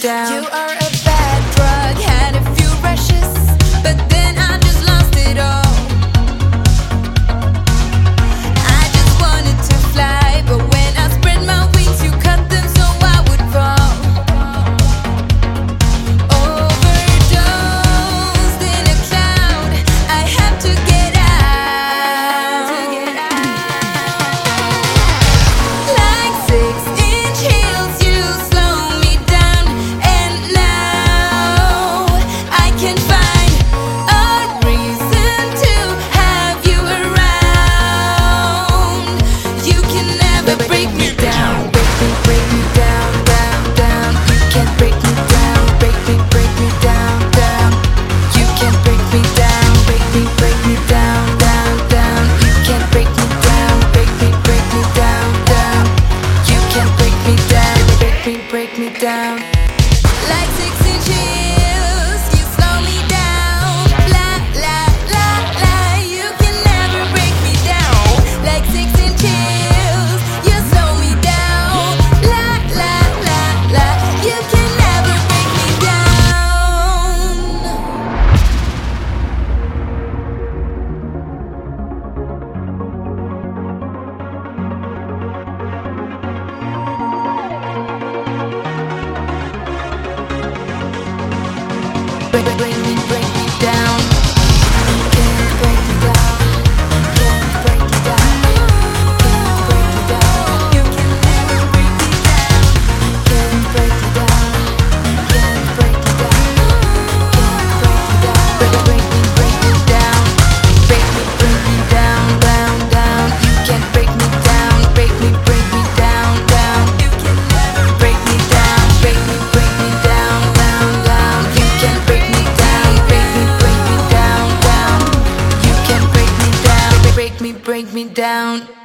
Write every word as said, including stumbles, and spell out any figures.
down. You are a bad drug, had a few rushes, but then I just lost it all. I just wanted to fly, but when I spread my wings, you cut them so I would fall. Overdosed in a cloud, I have to get out. Like six-inch heels, you slow me down, and now I can find a reason to have you around. You can never break me down. Break me, break me down, down, down. You can't break me down. Break me, break me down, down. You can't break me down. Break me, break me down, down, down. You can't break me down. Break me, break me down, down. You can't break me down. Break me, break me down. Like six-inch heels, you slow me down. La la la la, you can never break me down. Like six-inch heels, you slow me down. La la la la, you can never break me down. Break, break, break me, break me down. You can't break me down. Can't break me down. Can't break me down. You can never break me down. Can't break me down. Can't break me down. Can't break me down. Break, break me, break me down. Break me, break me down, down, down. You can't break me down. Break me, break me down, down. You can never Break me down. Break me, break me down, down, down. You can't break me down. Break me, break me down, down. You can't break me down. Break me, break me down.